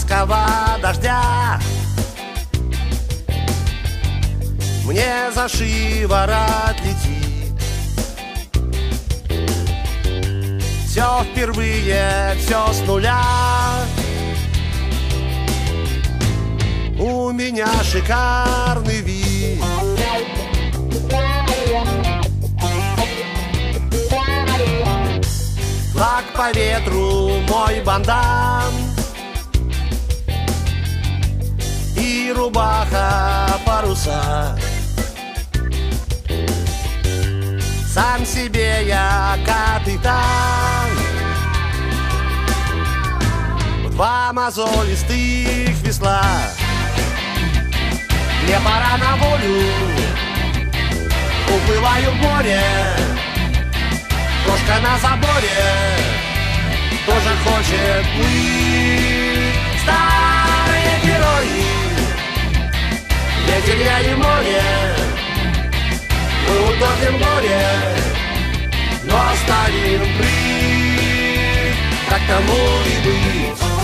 майского дождя. Мне за шиворот летит. Все впервые, все с нуля. У меня шикарный вид. Флаг по ветру, мой бандан, и рубаха паруса. Сам себе я капитан. Два мозолистых весла. Мне пора на волю. Уплываю в море. Кошка на заборе тоже хочет плыть. Старые герои, ветер я и море. Мы утопим горе, но оставим плыть. Так тому и быть.